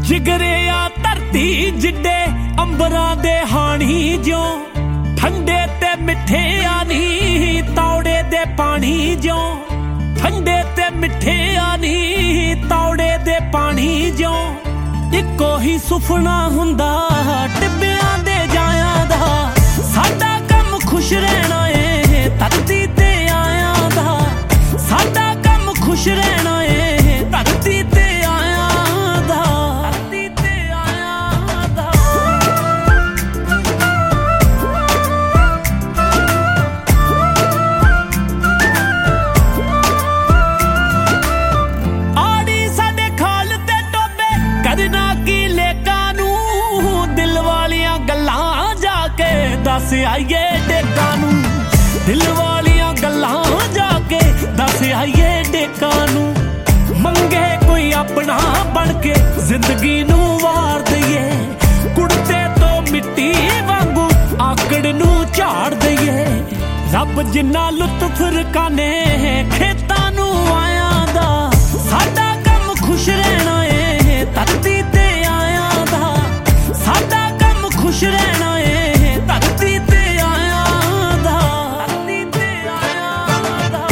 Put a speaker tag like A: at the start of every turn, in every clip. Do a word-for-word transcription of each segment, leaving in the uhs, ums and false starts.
A: जिगरे आ धरती जिड्डे अंबरां दे हाणी ज्यों ठंडे ते मिठे आनी तौड़े दे पानी ज्यों ठंडे ते मिठे आनी तौड़े दे पानी ज्यों इक्को ही सुफना हुंदा टिब्बियां दे जायां दा साडा कम खुश रहना ए धरती ते आयां दा साडा कम खुश रहना ए धरती ते आयां दा धरती ते आयां दा आड़ी साडे खाल ते टोबे करना की लेकां नू दिल वालियां गल्लां जाके दस आइए डेकां नू दिल वालियां गल्लां जाके दस आइए डेकां नू मंगे कोई अपना बन के जिंदगी नू वार दईए कुड़ते तो मिट्टी वांगू आकड़ नू झाड़ दईए रब जिन्ना लुत्फ रकाने खेतां नू आयां दा साडा कम खुश रहना ए धरती ते आयां दा साडा कम खुश रहना ए धरती ते आयां दा धरती ते आयां दा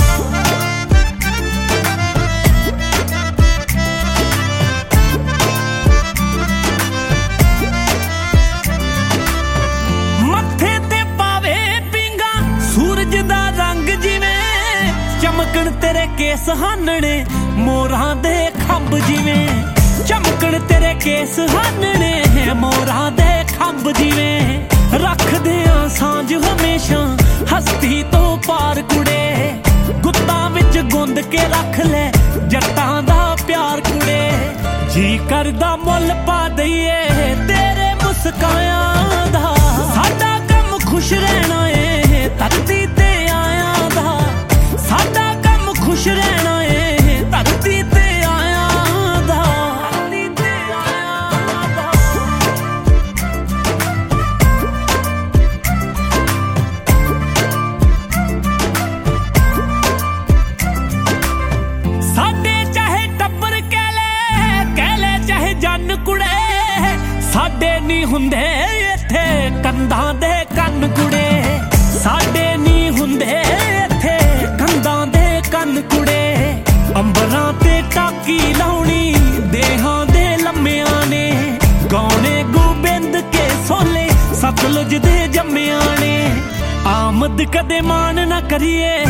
A: मत्थे ते पावे पिंगा सूरज दा रंग जिवें चमकण तेरे केस हानने मोरां दे खंभ जिवें चमकण तेरे केस हानने मोरां दे खंभ जिवें रख दे आ सांझ हमेशा हस्ती तो पार कुड़े गुत्तां विच गुंद के रख ले जट्टां दा प्यार कुड़े जी करदा मुल पा दईए तेरे मुस्कायां दा साडा कम खुश रहना ए धरती ते आयां दा साडा कम खुश रहना ए धरती ते आयां दा धरती ते आयां दा साडे चाहे टब्बर कह ले कह ले चाहे जन कुड़े साडे नी हुंदे इत्थे कंधां दे कन्न कुड़े साडे नी हुंदे इत्थे कंधां दे कन्न कुड़े अंबरां ते टाकी लाउणी देहां दे लम्मियां ने गौने गोबिंद के सोले सतलुज दे जम्मियां ने आमद कदे मान ना करिए